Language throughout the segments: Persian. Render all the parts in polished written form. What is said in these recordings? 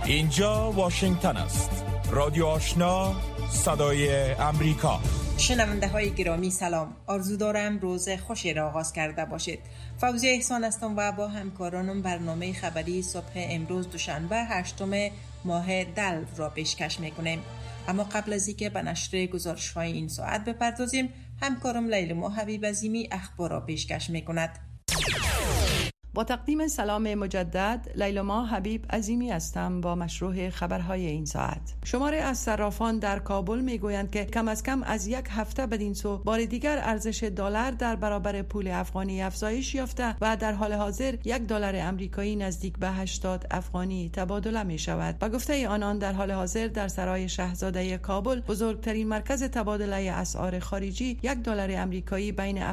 اینجا واشنگتن است. رادیو آشنا، صدای امریکا. شنونده های گرامی سلام. آرزو دارم روز خوشی را آغاز کرده باشید. فوزیه احسان هستم و با همکارانم برنامه خبری صبح امروز دوشنبه 8 ماه دلو را پیشکش میکنیم. اما قبل از اینکه به نشر گزارش‌های این ساعت بپردازیم، همکارم لیلما حبیب عظیمی اخبار را پیشکش میکند. با تقدیم سلام مجدد، لیلما حبیب عظیمی هستم با مشروع خبرهای این ساعت. شماره از صرافان در کابل میگویند که کم از کم از یک هفته بدین سو بار دیگر ارزش دلار در برابر پول افغانی افزایش یافته و در حال حاضر $1 امریکایی نزدیک به 80 افغانی تبادله می شود. با گفته آنان در حال حاضر در سرای شاهزاده کابل، بزرگترین مرکز تبادله اسعار خارجی، $1 امریکایی بین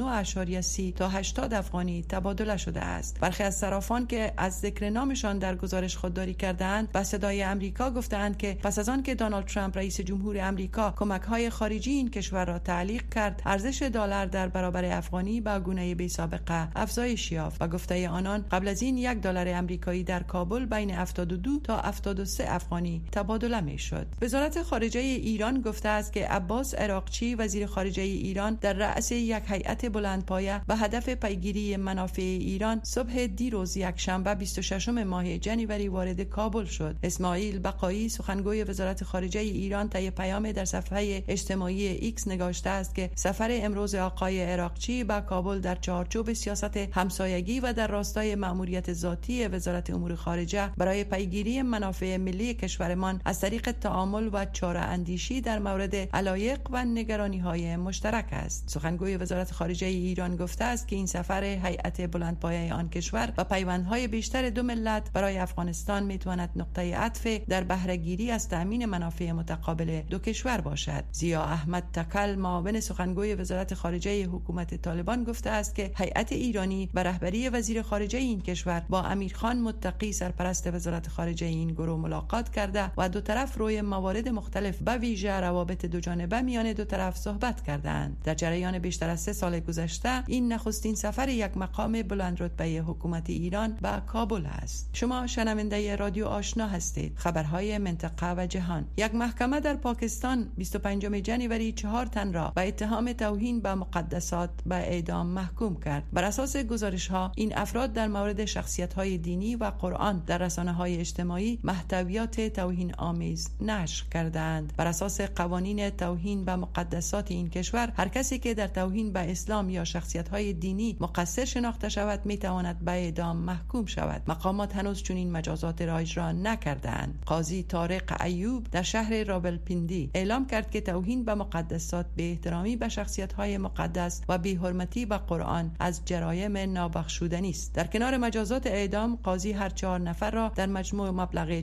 79.30 تا 80 افغانی تبادله شده است. برخی از صرافان که از ذکر نامشان در گزارش خودداری کردند به صدای امریکا گفتند که پس از آن که دونالد ترامپ رئیس جمهور امریکا کمک‌های خارجی این کشور را تعلیق کرد، ارزش دلار در برابر افغانی به گونه بی‌سابقه افزایش یافت. و گفته آنان قبل از این $1 امریکایی در کابل بین 72 تا 73 افغانی تبادله می‌شد. وزارت خارجه ایران گفته است که عباس عراقچی وزیر خارجه ایران در رأس یک هیئت بلندپایه به هدف پیگیری منافع ایران صبح دیروز یکشنبه 26 ماه جنوری وارد کابل شد. اسماعیل بقایی سخنگوی وزارت خارجه ایران طی پیام در صفحه اجتماعی ایکس نگاشته است که سفر امروز آقای عراقچی به کابل در چارچوب سیاست همسایگی و در راستای مأموریت ذاتی وزارت امور خارجه برای پیگیری منافع ملی کشورمان از طریق تعامل و چاره اندیشی در مورد علایق و نگرانی‌های مشترک است. سخنگوی وزارت خارجه ایران گفته است که این سفر هیئت بلندپایه آن کشور و پیوندهای بیشتر دو ملت برای افغانستان میتواند نقطه عطف در بهره‌گیری از تأمین منافع متقابل دو کشور باشد. ضیا احمد تکل معاون سخنگوی وزارت خارجه حکومت طالبان گفته است که هیئت ایرانی به رهبری وزیر خارجه این کشور با امیرخان متقی سرپرست وزارت خارجه این گروه ملاقات کرده و دو طرف روی موارد مختلف به ویژه روابط دو جانبه میان دو طرف صحبت کردند. در جریان بیشتر از 3 سال گذشته این نخستین سفر یک مقام بلندرتبه حکومت ایران به کابل است. شما شنونده رادیو آشنا هستید. خبرهای منطقه و جهان. یک محکمه در پاکستان 25 جنوری 4 تن را به اتهام توهین به مقدسات به اعدام محکوم کرد. بر اساس گزارش‌ها این افراد در مورد شخصیت‌های دینی و قرآن در رسانه‌های اجتماعی محتویات توهین آمیز نشر کردند. بر اساس قوانین توهین به مقدسات این کشور، هر کسی که در توهین به اسلام یا شخصیت‌های دینی مقصر شناخته شود میتواند به اعدام محکوم شود. مقامات هنوز چنین مجازات را اجرا نکردند. قاضی طارق ایوب در شهر راولپیندی اعلام کرد که توهین به مقدسات، بی احترامی به شخصیت‌های مقدس و بی‌حرمتی به قرآن از جرایم نابخشودنی است. در کنار مجازات اعدام، قاضی هر 4 نفر را در مجموع مبلغ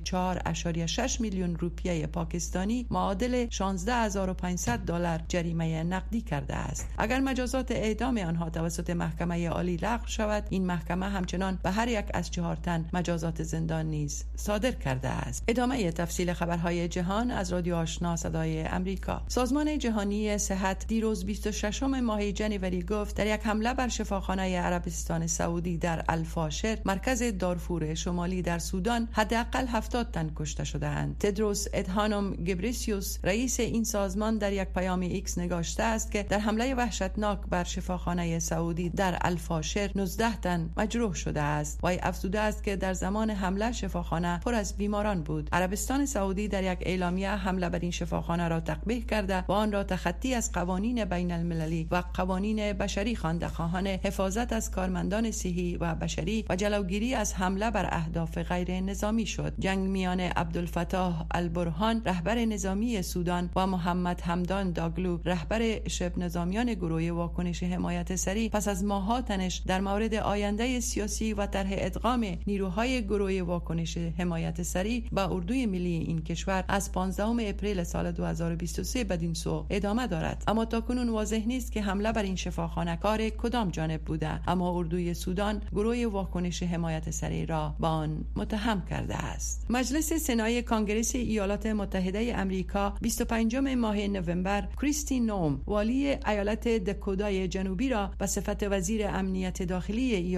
4.6 میلیون روپیه پاکستانی معادل $16,500 جریمه نقدی کرده است. اگر مجازات اعدام آنها توسط محکمه عالی لغو شود، این محکمه همچنان به هر یک از 4 تن مجازات زندان نیز صادر کرده است. ادامه تفصیل خبرهای جهان از رادیو آشنا صدای امریکا. سازمان جهانی صحت دیروز 26 ماه جنوری گفت در یک حمله بر شفاخانه عربستان سعودی در الفاشر، مرکز دارفور شمالی در سودان، حداقل 70 تن کشته شده‌اند. تدروس ادهانوم گبریسیوس رئیس این سازمان در یک پیام ایکس نگاشته است که در حمله وحشتناک بر شفاخانه سعودی در الفاشر 19 تن مجروح شده است. وی افزوده است که در زمان حمله شفاخانه پر از بیماران بود. عربستان سعودی در یک اعلامیه حمله بر این شفاخانه را تقبیح کرده و آن را تخطی از قوانین بین المللی و قوانین بشری خوانده، خواهان حفاظت از کارمندان صحی و بشری و جلوگیری از حمله بر اهداف غیر نظامی شد. جنگ میان عبدالفتاح البرهان رهبر نظامی سودان و محمد حمدان داگلو رهبر شبه نظامیان گروه واکنش حمایت سریع پس از ماه‌ها تنش در مورد آینده سیاسی و طرح ادغام نیروهای گروه واکنش حمایت سریع به اردوی ملی این کشور از 15 اپریل سال 2023 بدین سو ادامه دارد. اما تاکنون واضح نیست که حمله بر این شفاخانه کار کدام جانب بوده، اما اردوی سودان گروه واکنش حمایت سریع را با آن متهم کرده است. مجلس سنای کانگرس ایالات متحده آمریکا 25 ماه نوامبر کریستی نوم والی ایالت دکودای جنوبی را به صفت وزیر امنیت داخلی ایالات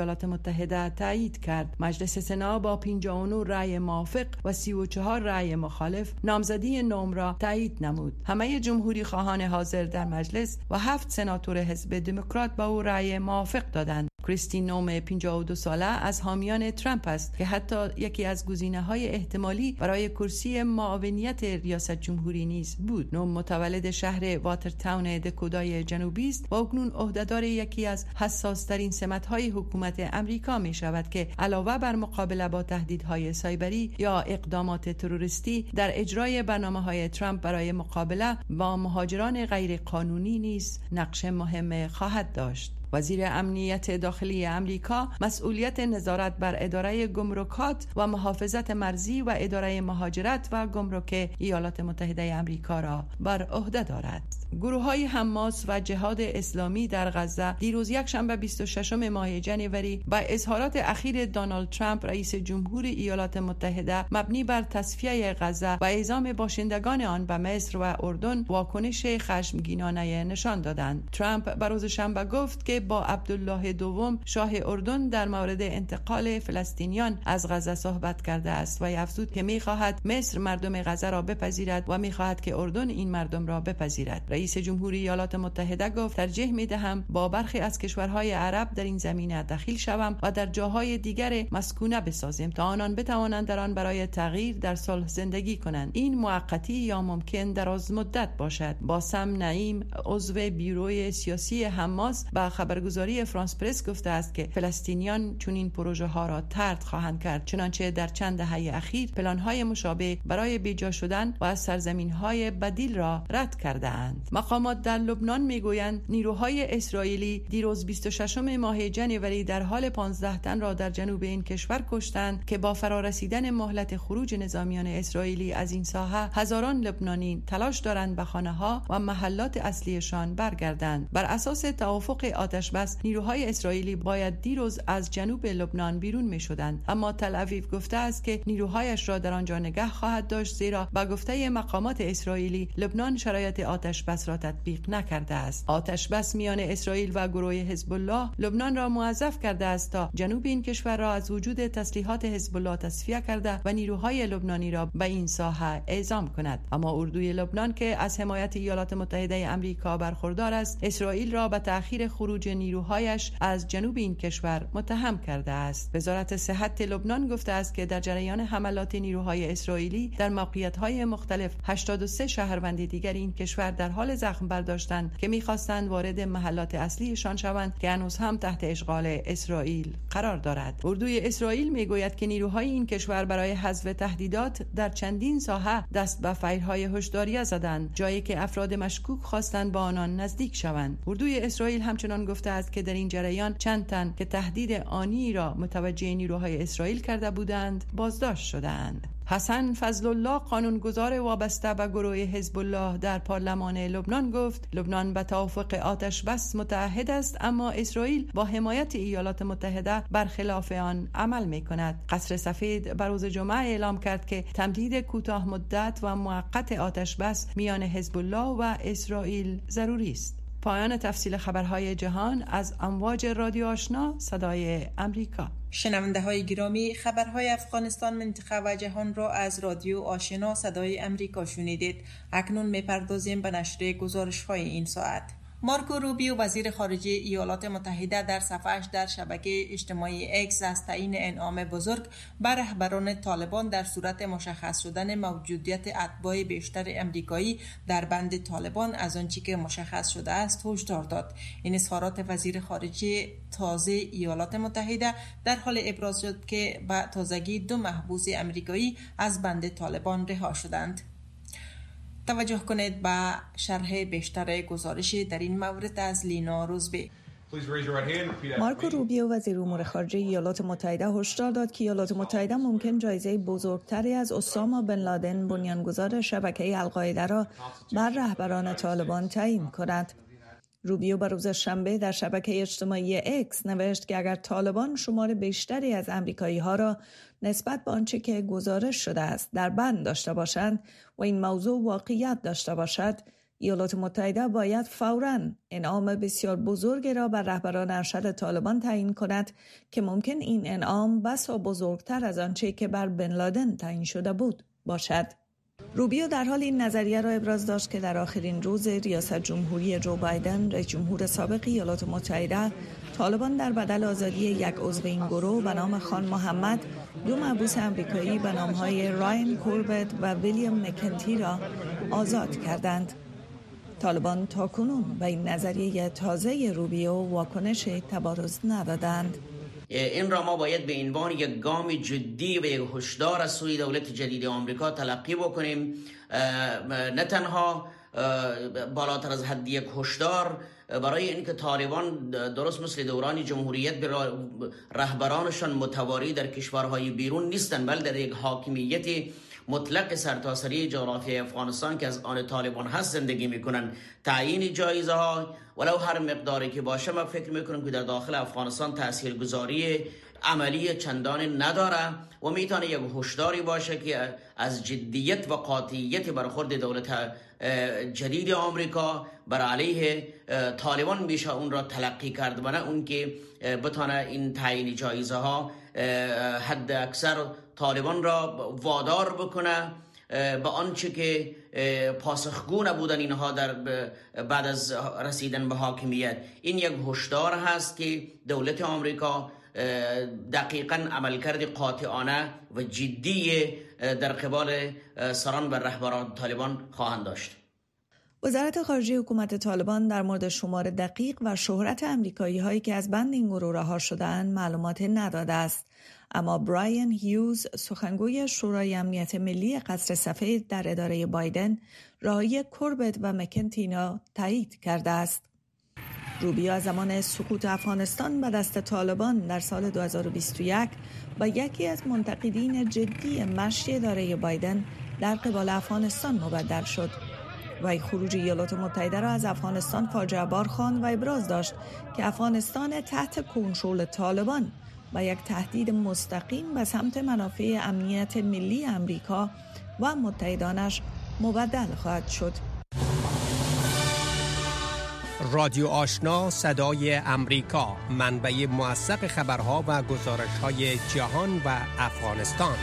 ایالات متحده تایید کرد. مجلس سنا با 59 رأی موافق و 34 رأی مخالف نامزدی نوم را تایید نمود. همه جمهوری خواهان حاضر در مجلس و 7 سناتور حزب دموکرات با او رأی موافق دادند. کریستی نوم 52 ساله از حامیان ترامپ است که حتی یکی از گزینه‌های احتمالی برای کرسی معاونیت ریاست جمهوری نیز بود. نوم متولد شهر واترتاون دکودای جنوبی است و اکنون عهدهدار یکی از حساس‌ترین سمت‌های حکومت امریکا می‌شود که علاوه بر مقابله با تهدیدهای سایبری یا اقدامات تروریستی در اجرای برنامه‌های ترامپ برای مقابله با مهاجران غیرقانونی نیز نقش مهم خواهد داشت. وزیر امنیت داخلی امریکا مسئولیت نظارت بر اداره گمرکات و محافظت مرزی و اداره مهاجرت و گمرک ایالات متحده امریکا را بر عهده دارد. گروه‌های حماس و جهاد اسلامی در غزه دیروز یکشنبه 26 ماه جنوری با اظهارات اخیر دونالد ترامپ رئیس جمهور ایالات متحده مبنی بر تصفیه غزه و اعزام باشندگان آن به مصر و اردن واکنش خشمگینانه نشان دادند. ترامپ بر روز شنبه گفت که با عبدالله دوم شاه اردن در مورد انتقال فلسطینیان از غزه صحبت کرده است و افزود که می‌خواهد مصر مردم غزه را بپذیرد و می‌خواهد که اردن این مردم را بپذیرد. رئیس جمهوری ایالات متحده گفت ترجیح می‌دهم با برخی از کشورهای عرب در این زمینه دخیل شوم و در جاهای دیگر مسکونه بسازیم تا آنان بتوانند در آن برای تغییر در صلح زندگی کنند. این موقتی یا ممکن دراز مدت باشد. باسم نعیم عضو بیروی سیاسی حماس با خبرگزاری فرانس پرس گفته است که فلسطینیان چون این پروژه ها را طرد خواهند کرد، چنانچه در چند دهه اخیر پلان‌های مشابه برای بیجا شدن و سرزمین‌های بدیل را رد کرده‌اند. مقامات در لبنان میگویند نیروهای اسرائیلی دیروز 26 ماه جنوری در حال 15 تن را در جنوب این کشور کشتند که با فرارسیدن مهلت خروج نظامیان اسرائیلی از این ساحه هزاران لبنانی تلاش دارند به خانه‌ها و محلات اصلیشان برگردند. بر اساس توافق آتشبس نیروهای اسرائیلی باید دیروز از جنوب لبنان بیرون می‌شدند، اما تل آویو گفته است که نیروهایش را در آنجا نگه خواهد داشت، زیرا با گفته مقامات اسرائیلی لبنان شرایط آتشبس را تطبیق نکرده است. آتشبس میان اسرائیل و گروه حزب الله لبنان را موظف کرده است تا جنوب این کشور را از وجود تسلیحات حزب الله تصفیه کرده و نیروهای لبنانی را به این ساحه اعزام کند. اما اردوی لبنان که از حمایت ایالات متحده آمریکا برخوردار است، اسرائیل را به تأخیر خروج نیروهایش از جنوب این کشور متهم کرده است. وزارت صحت لبنان گفته است که در جریان حملات نیروهای اسرائیلی در موقعیت‌های مختلف 83 شهروند دیگر این کشور در حال زخم برداشتند که می‌خواستند وارد محلات اصلیشان شوند که هنوز هم تحت اشغال اسرائیل قرار دارد. اردوی اسرائیل میگوید که نیروهای این کشور برای حذف تهدیدات در چندین ساحه دست به فایرهای هشداریه زدند، جایی که افراد مشکوک خواستند با آنان نزدیک شوند. اردوی اسرائیل همچنان گفته است که در این جریان چند تن که تهدید آنی را متوجه نیروهای اسرائیل کرده بودند بازداشت شدند. حسن فضل الله قانونگذار وابسته به گروه حزب الله در پارلمان لبنان گفت لبنان به توافق آتش بس متعهد است، اما اسرائیل با حمایت ایالات متحده برخلاف آن عمل می کند. قصر سفید بر روز جمعه اعلام کرد که تمدید کوتاه مدت و موقت آتش بس میان حزب الله و اسرائیل ضروری است. پایان تفصیل خبرهای جهان از امواج رادیو آشنا صدای امریکا. شنونده های گرامی، خبرهای افغانستان، منطقه و جهان را از رادیو آشنا صدای امریکا شنیدید. اکنون میپردازیم به نشر گزارش های این ساعت. مارکو روبیو وزیر خارجه ایالات متحده در صفحه‌اش در شبکه اجتماعی اکس از تعیین انعام بزرگ بر رهبران طالبان در صورت مشخص شدن موجودیت اتباع بیشتر امریکایی در بند طالبان از آنچه که مشخص شده است هشدار داد. این اظهارات وزیر خارجه تازه ایالات متحده در حال ابراز شد که به تازگی 2 محبوس امریکایی از بند طالبان رها شدند. توجه کنید به شرح بیشتر گزارش در این مورد از لینا روزبی. مارکو روبیو وزیر امور خارجه ایالات متحده هشدار داد که ایالات متحده ممکن جایزه بزرگتری از اسامه بن لادن بنیانگذار شبکه القاعده را بر رهبران طالبان تعیین کند. روبیو بر روز شنبه در شبکه اجتماعی اکس نوشت که اگر طالبان شمار بیشتری از امریکایی ها را نسبت به آنچه که گزارش شده است در بند داشته باشند و این موضوع واقعیت داشته باشد، ایالات متحده باید فوراً انعام بسیار بزرگی را بر رهبران ارشد طالبان تعیین کند که ممکن این انعام بسا بزرگتر از آنچه که بر بن لادن تعیین شده بود باشد. روبیو در حال این نظریه را ابراز داشت که در آخرین روز ریاست جمهوری جو بایدن، رئیس جمهور سابق ایالات متحده، طالبان در بدل آزادی یک عضو این گروه به نام خان محمد 2 محبوس آمریکایی به نام‌های رایان کوربت و ویلیام مکنتی را آزاد کردند. طالبان تاکنون به این نظریه تازه روبیو واکنش تبارز ندادند. این را ما باید به عنوان یک گام جدی و یک هشدار از سوی دولت جدید آمریکا تلقی بکنیم، نه تنها بالاتر از حد یک هشدار برای اینکه طالبان درست مثل دوران جمهوریت به رهبرانشان متواری در کشورهای بیرون نیستند، بلکه در یک حاکمیت مطلق سرتاسری جغرافیای افغانستان که از آن طالبان هست زندگی میکنن. تعیین جایزه ها ولو هر مقداری که باشه، ما فکر میکنم که در داخل افغانستان تاثیرگذاری عملی چندان نداره و میتونه یک هشداری باشه که از جدیت و قاطعیت برخورد دولت جدید آمریکا بر علیه طالبان میشه اون را تلقی کرد و نه اون که بتونه این تعیین جایزه ها حد اکثر طالبان را وادار بکنه به آنچه که پاسخگو نبودن اینها در بعد از رسیدن به حاکمیت. این یک هشدار هست که دولت آمریکا دقیقاً عملکرد قاطعانه و جدی در قبال سران و رهبران طالبان خواهند داشت. وزارت خارجه حکومت طالبان در مورد شمار دقیق و شهرت آمریکایی هایی که از بند این گروه رها شده‌اند معلومات نداده است، اما برایان هیوز، سخنگوی شورای امنیت ملی قصر سفید در اداره بایدن، رهایی کوربت و مکنتی تایید کرده است. روبیو از زمان سقوط افغانستان به دست طالبان در سال 2021 و یکی از منتقدین جدی مشی اداره بایدن در قبال افغانستان مبدل شد. وی خروج ایالات متحده را از افغانستان فاجعه بار خواند و ابراز داشت که افغانستان تحت کنترل طالبان و یک تهدید مستقیم به سمت منافع امنیت ملی امریکا و متحدانش مبدل خواهد شد. رادیو آشنا صدای امریکا، منبع موثق خبرها و گزارش‌های جهان و افغانستان.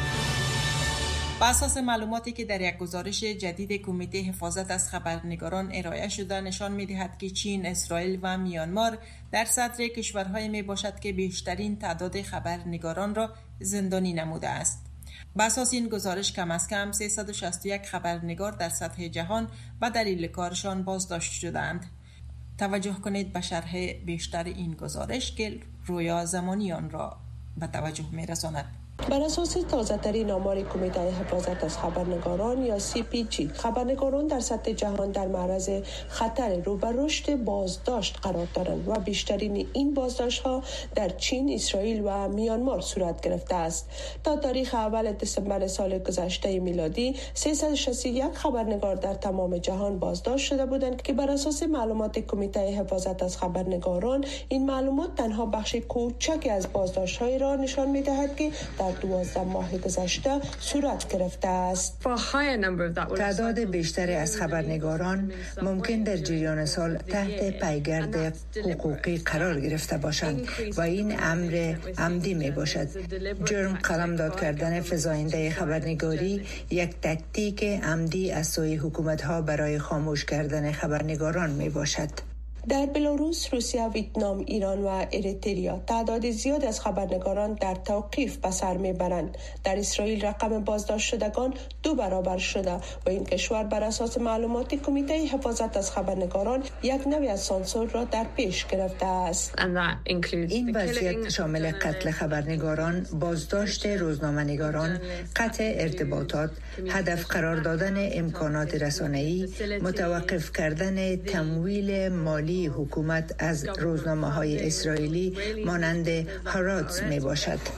بر اساس معلوماتی که در یک گزارش جدید کمیته حفاظت از خبرنگاران ارائه شده نشان می‌دهد که چین، اسرائیل و میانمار در صدر کشورهای میباشد که بیشترین تعداد خبرنگاران را زندانی نموده است. بر اساس این گزارش کم از کم 361 خبرنگار در سطح جهان به دلیل کارشان بازداشت شدند. توجه کنید به شرح بیشتر این گزارش که رویا زمانی آن را به توجه می‌رساند. بر اساس تازه‌ترین آمار کمیته حفاظت از خبرنگاران یا CPG، خبرنگاران در سطح جهان در معرض خطر رو به رشد بازداشت قرار دارند و بیشترین این بازداشت‌ها در چین، اسرائیل و میانمار صورت گرفته است. تا تاریخ اول دسامبر سال گذشته میلادی 361 خبرنگار در تمام جهان بازداشت شده بودند که بر اساس معلومات کمیته حفاظت از خبرنگاران این معلومات تنها بخش کوچکی از بازداشت‌های را نشان می‌دهد که در 12 ماه گذشته صورت گرفته است. تعداد بیشتری از خبرنگاران ممکن در جریان سال تحت پیگرد حقوقی قرار گرفته باشند و این امر عمدی می باشد. جرم قلمداد کردن فزاینده خبرنگاری یک تاکتیک عمدی از سوی حکومت‌ها برای خاموش کردن خبرنگاران می باشد. در بلاروس، روسیه، ویتنام، ایران و اریتریا تعداد زیاد از خبرنگاران در توقیف به سر میبرند. در اسرائیل رقم بازداشت شدگان 2 برابر شده و این کشور بر اساس معلومات کمیته حفاظت از خبرنگاران یک نوع از سانسور را در پیش گرفته است. این وضعیت شامل قتل خبرنگاران، بازداشت روزنامه‌نگاران، قطع ارتباطات، هدف قرار دادن امکانات رسانه‌ای، متوقف کردن تمویل مالی حکومت از روزنامه‌های اسرائیلی مانند هاراتز می باشد.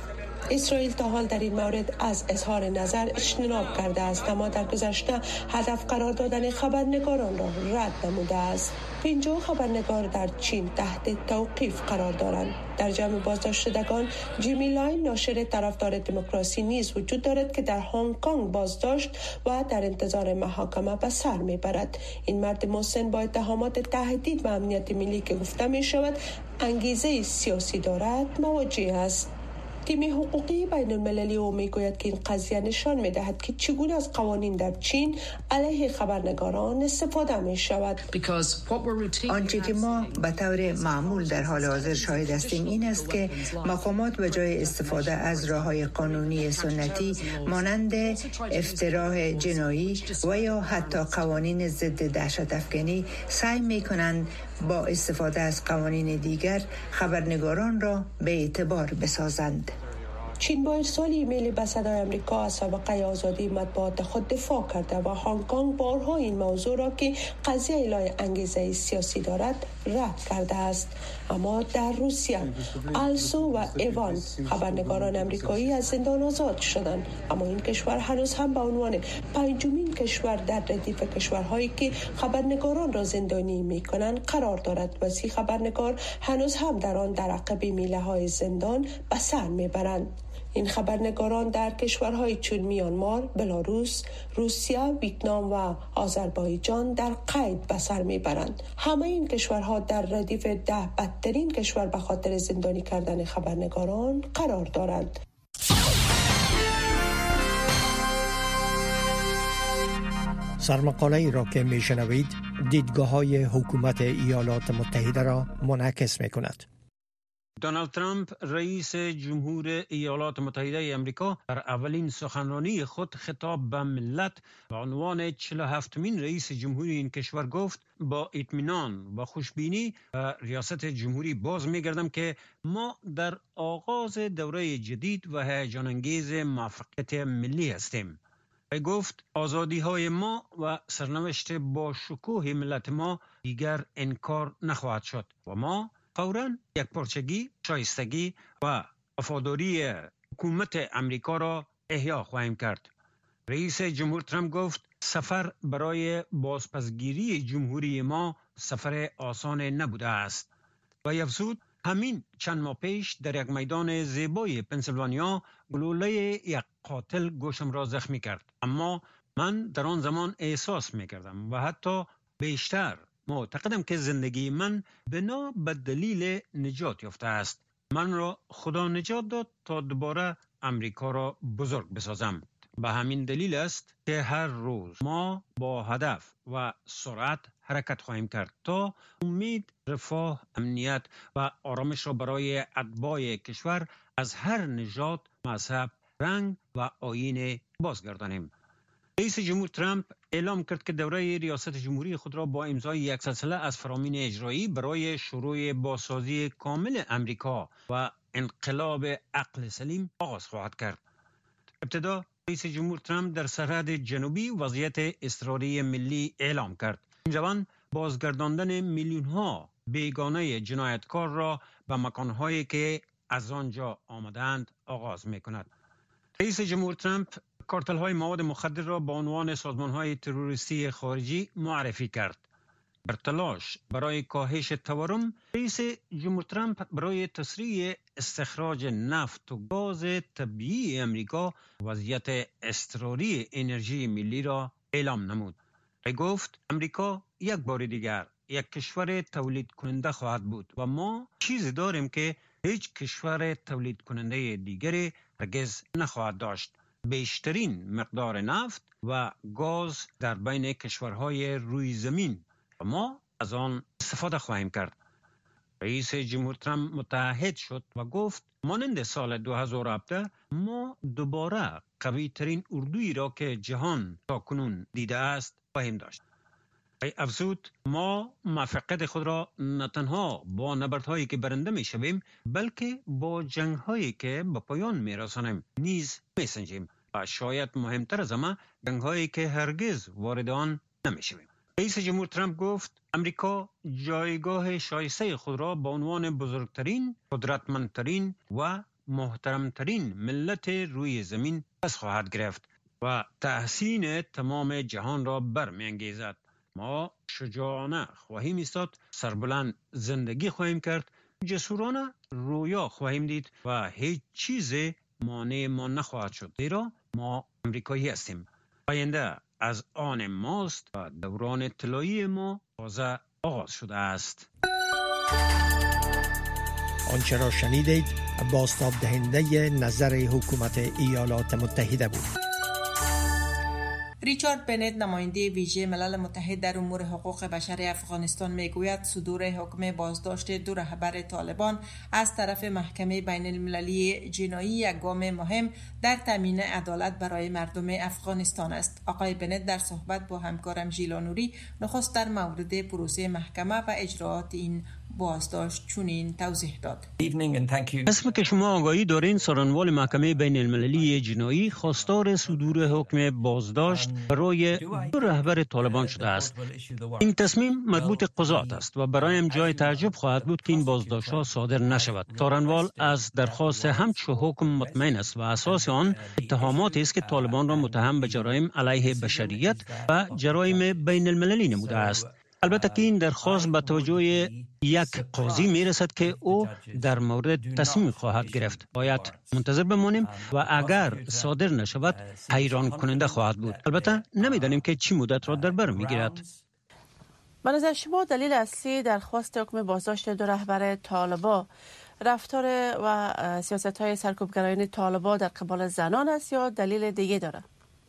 اسرائیل تا حال در این مورد از اظهار نظر اجتناب کرده است، اما در گذشته هدف قرار دادن خبرنگاران را رد نموده است. 50 خبرنگار در چین تحت توقیف قرار دارند. در جمع بازداشت شدگان جیمی لاین ناشر طرفدار دموکراسی نیز وجود دارد که در هنگ کنگ بازداشت و در انتظار محاکمه به سر میبرد. این مرد مسن با اتهامات تهدید به امنیت ملی که گفته می شود انگیزه سیاسی دارد مواجه است. تیم حقوقی بین المللی او میگوید که این قضیه نشان میدهد که چگونه از قوانین در چین علیه خبرنگاران استفاده می شود. آنچه که ما به طور معمول در حال حاضر شاهد هستیم این است که مقامات به جای استفاده از راه‌های قانونی سنتی مانند افتراء جنایی و یا حتی قوانین ضد دهشت افکنی سعی می‌کنند با استفاده از قوانین دیگر خبرنگاران را به اعتبار بسازند. چین با ارسال ایمیل به صدای آمریکا از سابقه آزادی مطبوعات خود دفاع کرده و هنگ کنگ بارها این موضوع را که قضیه اعلای انگیزه سیاسی دارد رد کرده است. اما در روسیه آلسو و ایوان خبرنگاران آمریکایی از زندان آزاد شدند، اما این کشور هنوز هم به عنوان پنجمین کشور در ردیف کشورهایی که خبرنگاران را زندانی می‌کنند قرار دارد و 30 خبرنگار هنوز هم در آن در عقب میله‌های زندان به سر می‌برند. این خبرنگاران در کشورهای چون میانمار، بلاروس، روسیه، ویتنام و آذربایجان در قید به سر میبرند. همه این کشورها در ردیف 10 بدترین کشور به خاطر زندانی کردن خبرنگاران قرار دارند. سرمقاله ای را که میشنوید دیدگاه‌های حکومت ایالات متحده را منعکس می‌کند. دونالد ترامپ رئیس جمهور ایالات متحده آمریکا در اولین سخنرانی خود خطاب به ملت به عنوان 47مین رئیس جمهور این کشور گفت: با اطمینان و خوشبینی به ریاست جمهوری باز می‌گردم که ما در آغاز دوره جدید و هیجان انگیز موفقیت ملی هستیم. و گفت آزادی‌های ما و سرنوشت با شکوه ملت ما دیگر انکار نخواهد شد و ما فوراً یکپارچگی، شایستگی و وفاداری حکومت امریکا را احیا خواهیم کرد. رئیس جمهور ترامپ گفت سفر برای بازپسگیری جمهوری ما سفر آسان نبوده است و افزود همین چند ماه پیش در یک میدان زیبای پنسیلوانیا گلوله یک قاتل گوشم را زخمی کرد، اما من در آن زمان احساس می‌کردم و حتی بیشتر معتقدم که زندگی من بنا به دلیل نجات یافته است. من را خدا نجات داد تا دوباره امریکا را بزرگ بسازم. به همین دلیل است که هر روز ما با هدف و سرعت حرکت خواهیم کرد تا امید، رفاه، امنیت و آرامش را برای اتباع کشور از هر نژاد، مذهب، رنگ و آیین بازگردانیم. رئیس جمهور ترامپ اعلام کرد که دوره ریاست جمهوری خود را با امضای یک سلسله از فرامین اجرایی برای شروع بازسازی کامل امریکا و انقلاب عقل سلیم آغاز خواهد کرد. ابتدا رئیس جمهور ترامپ در سرحد جنوبی وضعیت اضطراری ملی اعلام کرد. این روند بازگرداندن میلیون‌ها بیگانه جنایتکار را به مکان‌هایی که از آنجا آمدند آغاز می‌کند. رئیس جمهور ترامپ کارتل‌های مواد مخدر را به عنوان سازمان‌های تروریستی خارجی معرفی کرد. بر تلاش برای کاهش تورم، رئیس جمهور ترامپ برای تسریع استخراج نفت و گاز طبیعی امریکا وضعیت اضطراری انرژی ملی را اعلام نمود. و گفت امریکا یک بار دیگر یک کشور تولید کننده خواهد بود و ما چیزی داریم که هیچ کشور تولید کننده دیگری هرگز نخواهد داشت: بیشترین مقدار نفت و گاز در بین کشورهای روی زمین و ما از آن استفاده خواهیم کرد. رئیس جمهور ترامپ متعهد شد و گفت مانند سال 2017 ما دوباره قوی ترین اردویی را که جهان تاکنون دیده است خواهیم داشت. افزود ما موفقیت خود را نه تنها با نبردهایی که برنده می شویم بلکه با جنگ‌هایی که به پایان می رسانیم نیز می سنجیم و شاید مهمتر از همه جنگ‌هایی که هرگز وارد آن نمی شویم. رئیس جمهور ترامپ گفت امریکا جایگاه شایسته خود را به عنوان بزرگترین، قدرتمندترین و محترمترین ملت روی زمین پس خواهد گرفت و تحسین تمام جهان را برمی‌انگیزد. ما شجاعانه خواهیم ایستاد، سربلند زندگی خواهیم کرد، جسورانه رویا خواهیم دید و هیچ چیز مانع ما نخواهد شد، زیرا ما امریکایی هستیم. آینده از آن ماست و دوران طلایی ما تازه آغاز شده است. آنچه را شنیدید بازتاب دهنده نظر حکومت ایالات متحده بود. ریچارد بنت، نماینده ویژه ملل متحد در امور حقوق بشر افغانستان، میگوید صدور حکم بازداشت دو رهبر طالبان از طرف محکمه بین المللی جنایی یک گام مهم در تامین عدالت برای مردم افغانستان است. آقای بنت در صحبت با همکارم ژیلا نوری نخست در مورد پروسه محکمه و اجراات این بازداشت چنین توضیح داد. اسم که شما آگاهی دارین، سارنوال محکمه بین المللی جنایی خواستار صدور حکم بازداشت برای دو رهبر طالبان شده است. این تصمیم مربوط قضات است و برایم جای تعجب خواهد بود که این بازداشت‌ها صادر نشود. سارنوال از درخواست همچو حکم مطمئن است و اساس آن اتهاماتی است که طالبان را متهم به جرایم علیه بشریت و جرایم بین المللی نموده است. البته که این درخواست به توجه یک قاضی میرسد که او در مورد تصمیم خواهد گرفت. باید منتظر بمانیم و اگر صادر نشود حیران کننده خواهد بود. البته نمیدانیم که چی مدت را در بر میگیرد. به نظر شما دلیل اصلی درخواست حکم بازداشت دو رهبر طالبان رفتار و سیاست‌های سرکوبگرایانه طالبان در قبال زنان است یا دلیل دیگه داره؟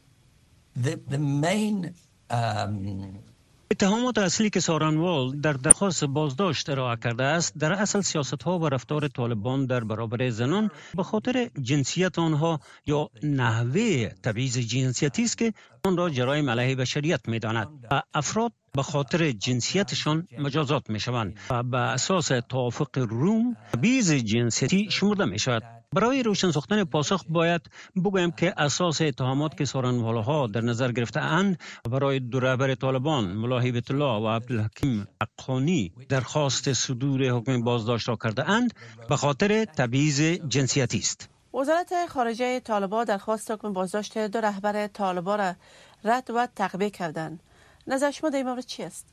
اتهامات اصلی که سارنوال در درخواست بازداشت ارائه کرده است در اصل سیاست‌ها و رفتار طالبان در برابر زنان به خاطر جنسیت آنها یا نحوه تبعیض جنسیتی است که آن را جرایم علیه بشریت می‌داند و افراد به خاطر جنسیتشان مجازات می‌شوند و به اساس توافق روم تبعیض جنسیتی شمرده می‌شود. برای روشن ساختن پاسخ باید بگویم که اساس اتهامات که سارنوال‌ها در نظر گرفته اند برای دو رهبر طالبان ملا هیبت الله و عبدالحکیم حقانی درخواست صدور حکم بازداشت را کرده اند به خاطر تبعیض جنسیتی است. وزارت خارجه طالبان درخواست حکم بازداشت دو رهبر طالبان را رد و تعقیب کردند. نظر شما در این مورد چی است؟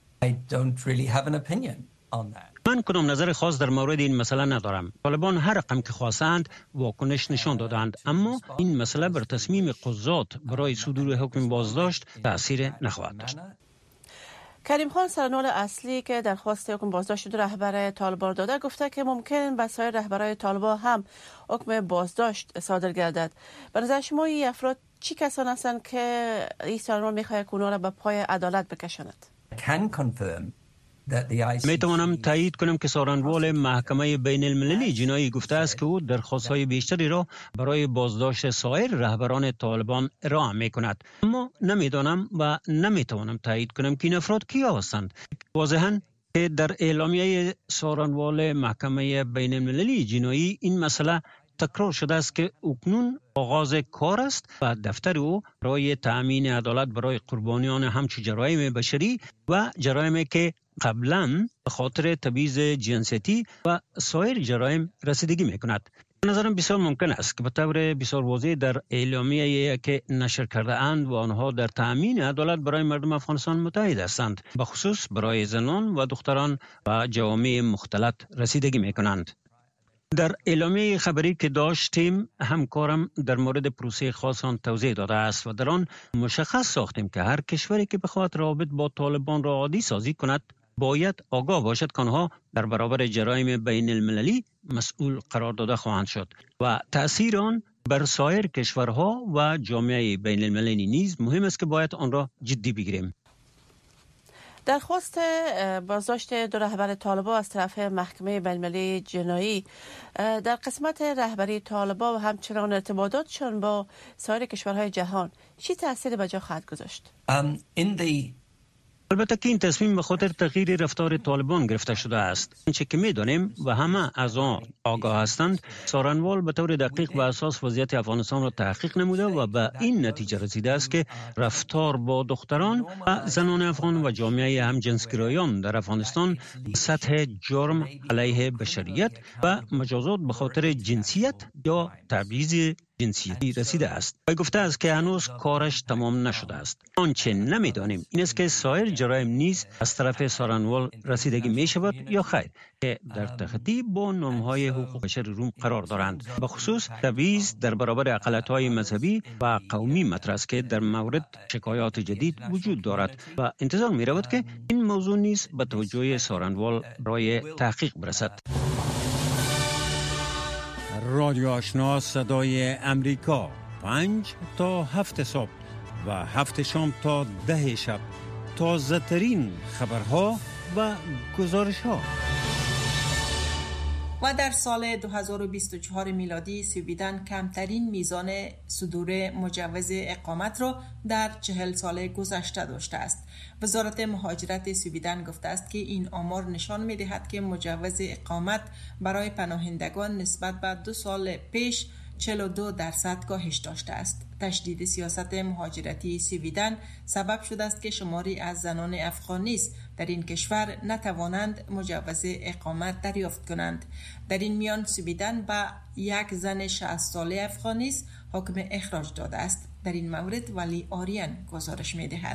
من کدام نظر خاص در مورد این مسئله ندارم. طالبان هر رقم که خواستند واکنش نشان دادند، اما این مسئله بر تصمیم قضات برای صدور حکم بازداشت تأثیر نخواهد داشت. کریم خان، سرنوال اصلی که درخواست حکم بازداشت دو رهبر طالبان داده، گفته که ممکن به سایر رهبران طالبان هم حکم بازداشت صادر گردد. به نظر شما این افراد چی کسان هستند که این سرنوال می‌خواهد که اونها را به پای عدالت بکشاند؟ می توانم تایید کنم که سارنوال محکمه بین المللی جنایی گفته است که او درخواست‌های بیشتری را برای بازداشت سایر رهبران طالبان ارائه می کند، اما نمیدانم و نمی توانم تایید کنم که این افراد کیا هستند. واضحاً که در اعلامیه سارنوال محکمه بین المللی جنایی این مسئله تکرار شده است که اکنون آغاز کار است و دفتر او برای تأمین عدالت برای قربانیان همچو جرایم بشری و جرایمی که قبلا به خاطر تبعیض جنسیتی و سایر جرایم رسیدگی میکند. به نظرم بسیار ممکن است که به طور بسیار واضح در اعلامیه که نشر کرده اند و آنها در تأمین عدالت برای مردم افغانستان متحد هستند، به خصوص برای زنان و دختران و جوامع مختلط رسیدگی میکنند. در اعلامیه خبری که داشتیم همکارم در مورد پروسه خاص آن توضیح داده است و در آن مشخص ساختیم که هر کشوری که بخواهد روابط با طالبان را عادی سازی کند باید آگاه باشد که آنها در برابر جرایم بین المللی مسئول قرار داده خواهند شد و تأثیر آن بر سایر کشورها و جامعه بین المللی نیز مهم است که باید آن را جدی بگیریم. درخواست بازداشت دو رهبر طالبان از طرف محکمه بین‌المللی جنایی در قسمت رهبری طالبان و همچنان ارتباطاتشان با سایر کشورهای جهان چی تأثیری به جا خواهد گذاشت؟ البته که این تصمیم به خاطر تغییر رفتار طالبان گرفته شده است. آنچه که می‌دانیم و همه از آن آگاه هستند، سارنوال به طور دقیق و اساس وضعیت افغانستان را تحقیق نموده و به این نتیجه رسیده است که رفتار با دختران و زنان افغان و جامعه همجنسگرایان در افغانستان سطح جرم علیه بشریت و مجازات به خاطر جنسیت یا تبعیض جنسیتی رسیده است و گفته است که هنوز کارش تمام نشده است. آنچه نمیدانیم این است که سایر جرایم نیز از طرف سارنوال رسیدگی می شود یا خیر که در تخطی با نامهای حقوق بشر روم قرار دارند. به خصوص تبعیض در برابر اقلیت‌های مذهبی و قومی مطرح است که در مورد شکایات جدید وجود دارد و انتظار می رود که این موضوع نیز به توجه سارنوال برای تحقیق برسد. رادیو آشنا صدای امریکا 5 تا 7 صبح و 7 شام تا 10 شب تازه ترین خبرها و گزارش ها. و در سال 2024 میلادی سویدن کمترین میزان صدور مجوز اقامت را در 40 سال گذشته داشته است. وزارت مهاجرت سویدن گفته است که این آمار نشان می‌دهد که مجوز اقامت برای پناهندگان نسبت به 2 سال پیش 42% کاهش داشته است. تشدید سیاست مهاجرتی سویدن سبب شده است که شماری از زنان افغان نیز در این کشور نتوانند مجوز اقامت دریافت کنند. در این میان سویدن به یک زن 60 ساله افغان نیز حکم اخراج داده است. در این مورد ولی آریان گزارش می‌دهد.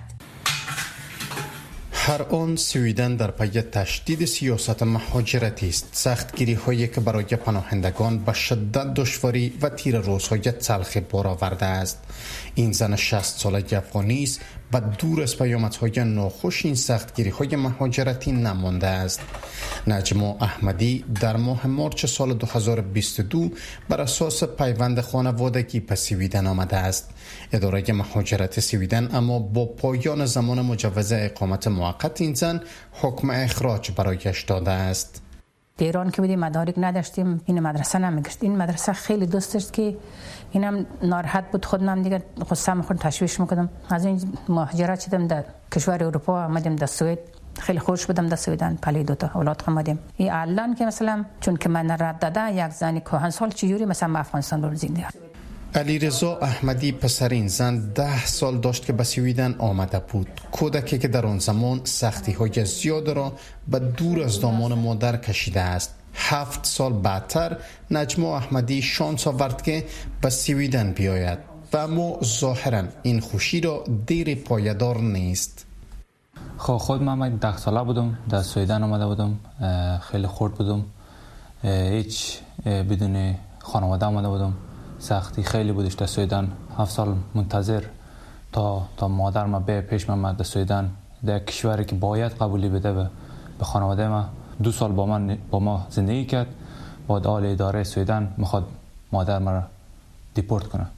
هر آن سویدن در پی تشدید سیاست مهاجرتی است. سختگیری هایی که برای پناهندگان به شدت دشواری و تیر روزهای تلخ بار آورده است. این زن 60 ساله افغانی است و دور از پیامدهای ناخوش این سختگیری های مهاجرتی نمانده است. نجما احمدی در ماه مارچ سال 2022 بر اساس پیوند خانوادگی به سویدن آمده است. اداره مهاجرت سویدن اما با پایان زمان مجوز اقامت موقت این زن حکم اخراج برایش داده است. در ایران که بودیم مدارک نداشتیم، این مدرسه نمیگشت. این مدرسه خیلی دوست داشت که اینم ناراحت بود، خودم دیگه خودم خود تشویش میکردم. از این مهاجرت شدم در کشور اروپا، آمدیم در سوئد. خیلی خوش بودم در سویدن، پلی دوتا اولاد آمدیم. این الان که مثلا چون که من رد داده یک زنی کهن سال چجوری مثلا افغانستان رو زنده. علیرضا احمدی پسر این زن 10 سال داشت که به سویدن آمده بود. کودکی که در آن زمان سختی های زیاد را به دور از دامان مادر کشیده است. 7 سال بعدتر نجما احمدی شانس آورد که به سویدن بیاید و اما ظاهرا این خوشی را دیر پایدار نیست. خود من 10 ساله بودم، در سویدن آمده بودم. خیلی خرد بودم، هیچ بدون خانواده آمده بودم. سختی خیلی بودش در سویدن. 7 سال منتظر تا مادر ما به پیش من در سویدن، در کشوری که باید قبولی بده به خانواده ما. 2 سال با ما زندگی کرد. بعد اداره سویدن میخواد مادر ما را دیپورت کنه.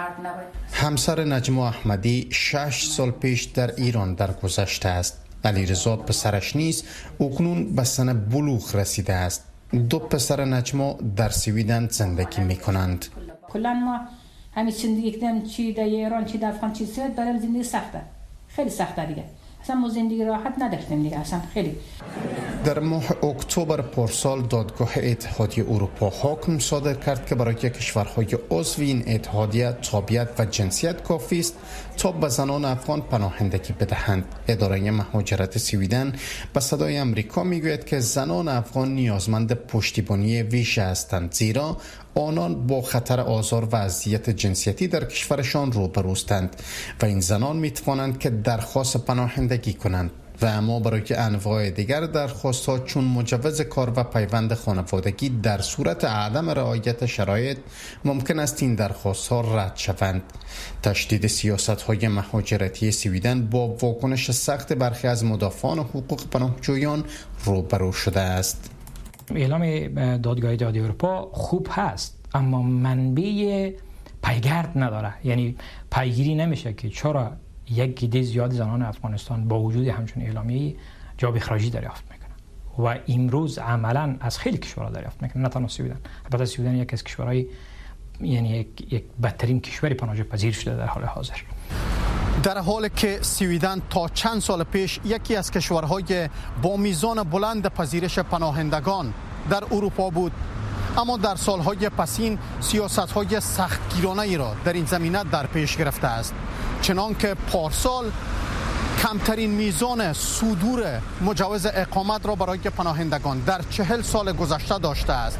همسر نجما احمدی 6 سال پیش در ایران درگذشته است. علیرضا پسرش نیز اکنون به سن بلوغ رسیده است. 2 پسر نجما در سویدن زندگی میکنند. کلا ما همین زندگی کردن چی در ایران چی در افغان چی سوئد برای زندگی سخته، خیلی سخته دیگه. اصلا ما زندگی راحت نداشتیم دیگه اصلا خیلی. در ماه اکتبر پارسال دادگاه اتحادیه اروپا حکم صادر کرد که برای کشورهای عضو این اتحادیه تابعیت و جنسیت کافی است تا به زنان افغان پناهندگی بدهند. اداره مهاجرت سویدن به صدای امریکا میگوید که زنان افغان نیازمند پشتیبانی ویژه هستند، زیرا آنان با خطر آزار و اذیت جنسیتی در کشورشان روبروستند و این زنان میتوانند که درخواست پناهندگی کنند و اما برای انواع دیگر درخواست‌ها چون مجوز کار و پیوند خانوادگی در صورت عدم رعایت شرایط ممکن است این درخواست‌ها رد شوند. تشدید سیاست‌های مهاجرتی سویدن با واکنش سخت برخی از مدافعان حقوق پناهجویان روبرو شده است. اعلام دادگاه اتحادیه اروپا خوب هست اما منبع پیگرد نداره، یعنی پیگیری نمیشه که چرا یک عده زیاد زنان افغانستان با وجود همچون اعلامیه جواب اخراجی دریافت میکنن و امروز عملا از خیلی کشورها دریافت میکنن، نه تنها سویدن. البته سویدن یک از کشورهای، یعنی یک بدترین کشور پناهجو پذیر شده در حال حاضر. در حالی که سویدن تا چند سال پیش یکی از کشورهای با میزان بلند پذیرش پناهندگان در اروپا بود، اما در سالهای پسین سیاست‌های سختگیرانه ای را در این زمینه در پیش گرفته است، چنانکه پارسال کمترین میزان صدور مجوز اقامت را برای پناهندگان در 40 سال گذشته داشته است.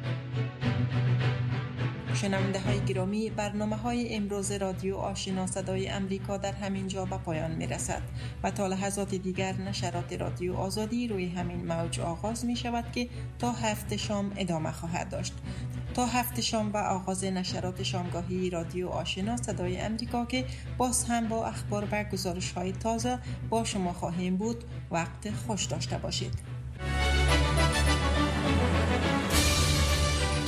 شنونده های گرامی، برنامه های امروز رادیو آشنا صدای امریکا در همین جا به پایان می رسد و تا لحظات دیگر نشرات رادیو آزادی روی همین موج آغاز می شود که تا 7 شام ادامه خواهد داشت. تا 7 شام و آغاز نشرات شامگاهی رادیو آشنا صدای امریکا که باز هم با اخبار و گزارش های تازه با شما خواهیم بود. وقت خوش داشته باشید.